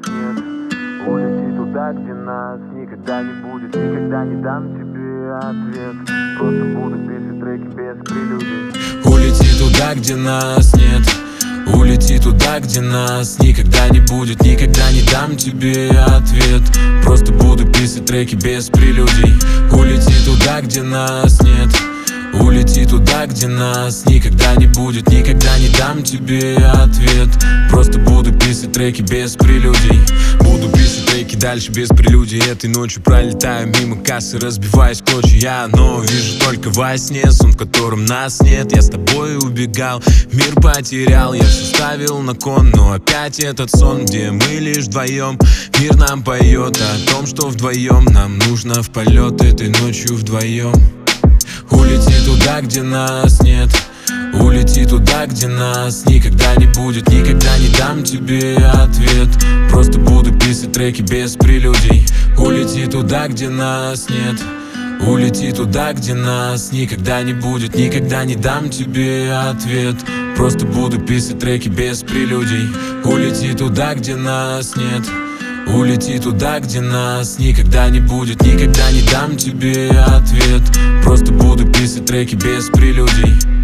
нет. Улети туда, где нас никогда не будет. Никогда не дам тебе ответ. Просто буду писать треки без прелюдий. Улети туда, где нас нет. Улети туда, где нас никогда не будет. Никогда не дам тебе ответ. Просто буду писать треки без прелюдий. Улети туда, где нас нет. Улети туда, где нас никогда не будет. Никогда не дам тебе ответ. Просто буду писать треки без прелюдий. Буду писать треки дальше без прелюдий. Этой ночью пролетаю мимо кассы, разбиваясь в клочья. Я одно вижу только во сне, сон, в котором нас нет. Я с тобой убегал, мир потерял. Я все ставил на кон, но опять этот сон, где мы лишь вдвоем. Мир нам поет о том, что вдвоем нам нужно в полет этой ночью вдвоем. Улети туда, где нас нет. Улети туда, где нас никогда не будет. Никогда не дам тебе ответ. Просто буду писать треки без прелюдий. Улети туда, где нас нет. Улети туда, где нас никогда не будет. Никогда не дам тебе ответ. Просто буду писать треки без прелюдий. Улети туда, где нас нет. Улети туда, где нас никогда не будет. Никогда не дам тебе ответ. Просто буду писать треки без прелюдий.